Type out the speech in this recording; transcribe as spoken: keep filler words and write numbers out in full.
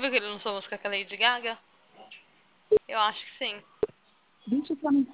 viu que ele lançou música com a Lady Gaga? Eu acho que sim. Deixa eu